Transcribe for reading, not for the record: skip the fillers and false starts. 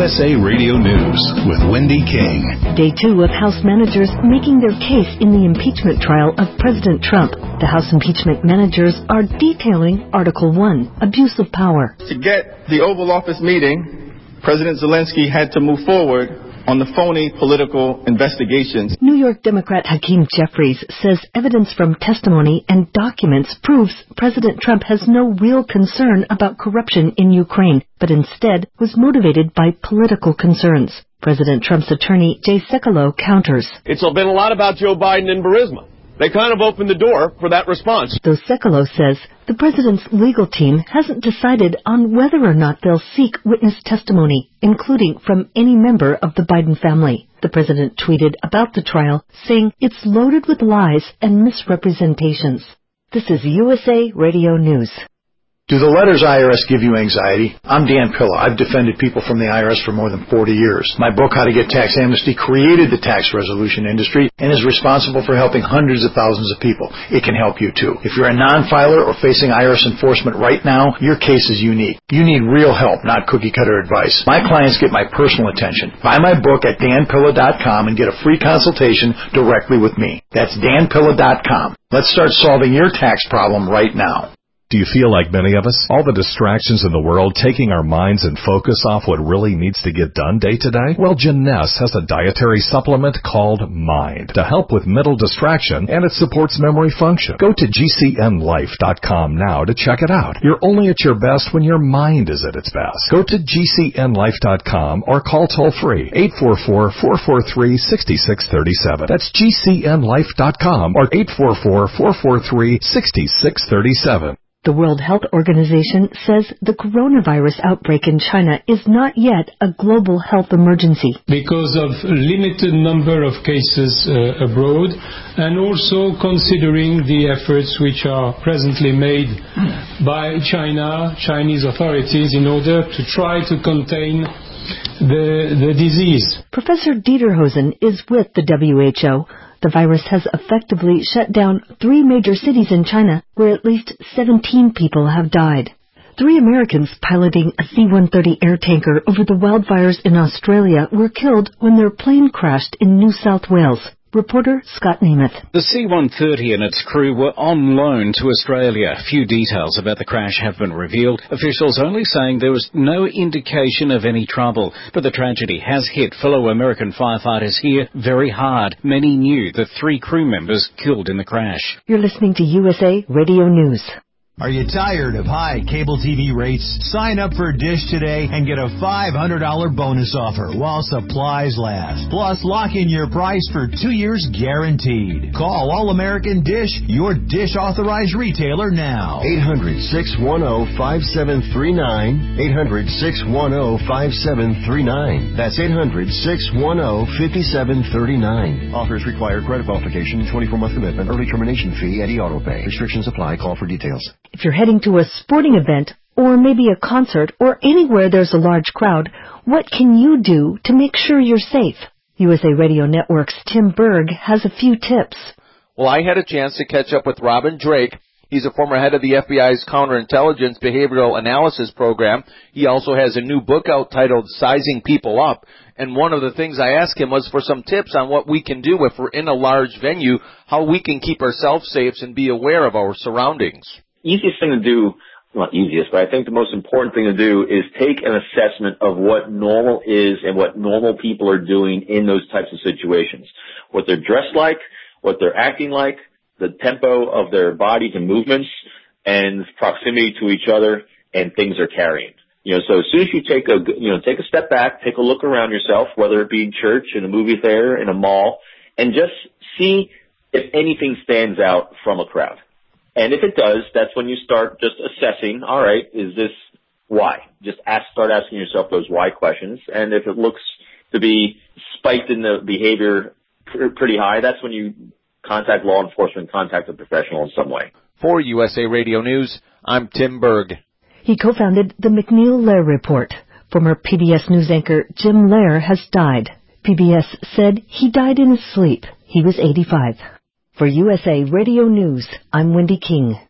USA Radio News with Wendy King. Day 2 of House managers making their case in the impeachment trial of President Trump. The House impeachment managers are detailing Article 1, abuse of power. To get the Oval Office meeting, President Zelensky had to move forward on the phony political investigations. New York Democrat Hakeem Jeffries says evidence from testimony and documents proves President Trump has no real concern about corruption in Ukraine, but instead was motivated by political concerns. President Trump's attorney, Jay Sekulow, counters. It's been a lot about Joe Biden and Burisma. They kind of opened the door for that response. Though Sekulow says the president's legal team hasn't decided on whether or not they'll seek witness testimony, including from any member of the Biden family. The president tweeted about the trial, saying it's loaded with lies and misrepresentations. This is USA Radio News. Do the letters IRS give you anxiety? I'm Dan Pilla. I've defended people from the IRS for more than 40 years. My book, How to Get Tax Amnesty, created the tax resolution industry and is responsible for helping hundreds of thousands of people. It can help you too. If you're a non-filer or facing IRS enforcement right now, your case is unique. You need real help, not cookie-cutter advice. My clients get my personal attention. Buy my book at danpilla.com and get a free consultation directly with me. That's danpilla.com. Let's start solving your tax problem right now. Do you feel like many of us? All the distractions in the world taking our minds and focus off what really needs to get done day to day? Well, Jeunesse has a dietary supplement called Mind to help with mental distraction, and it supports memory function. Go to GCNlife.com now to check it out. You're only at your best when your mind is at its best. Go to GCNlife.com or call toll-free 844-443-6637. That's GCNlife.com or 844-443-6637. The World Health Organization says the coronavirus outbreak in China is not yet a global health emergency. Because of a limited number of cases abroad, and also considering the efforts which are presently made by Chinese authorities in order to try to contain the disease. Professor Dieterhosen is with the WHO. The virus has effectively shut down 3 major cities in China where at least 17 people have died. 3 Americans piloting a C-130 air tanker over the wildfires in Australia were killed when their plane crashed in New South Wales. Reporter Scott Nemeth. The C-130 and its crew were on loan to Australia. Few details about the crash have been revealed. Officials only saying there was no indication of any trouble. But the tragedy has hit fellow American firefighters here very hard. Many knew the 3 crew members killed in the crash. You're listening to USA Radio News. Are you tired of high cable TV rates? Sign up for Dish today and get a $500 bonus offer while supplies last. Plus, lock in your price for 2 years guaranteed. Call All American Dish, your Dish authorized retailer now. 800-610-5739. 800-610-5739. That's 800-610-5739. Offers require credit qualification, 24-month commitment, early termination fee, and auto pay. Restrictions apply. Call for details. If you're heading to a sporting event, or maybe a concert, or anywhere there's a large crowd, what can you do to make sure you're safe? USA Radio Network's Tim Berg has a few tips. Well, I had a chance to catch up with Robin Drake. He's a former head of the FBI's Counterintelligence Behavioral Analysis Program. He also has a new book out titled Sizing People Up. And one of the things I asked him was for some tips on what we can do if we're in a large venue, how we can keep ourselves safe and be aware of our surroundings. Easiest thing to do, not easiest, but I think the most important thing to do is take an assessment of what normal is and what normal people are doing in those types of situations. What they're dressed like, what they're acting like, the tempo of their bodies and movements, and proximity to each other, and things they're carrying. So as soon as you take a step back, take a look around yourself, whether it be in church, in a movie theater, in a mall, and just see if anything stands out from a crowd. And if it does, that's when you start just assessing, all right, is this why? Just start asking yourself those why questions. And if it looks to be spiked in the behavior pretty high, that's when you contact law enforcement, contact a professional in some way. For USA Radio News, I'm Tim Berg. He co-founded the MacNeil-Lehrer Report. Former PBS news anchor Jim Lehrer has died. PBS said he died in his sleep. He was 85. For USA Radio News, I'm Wendy King.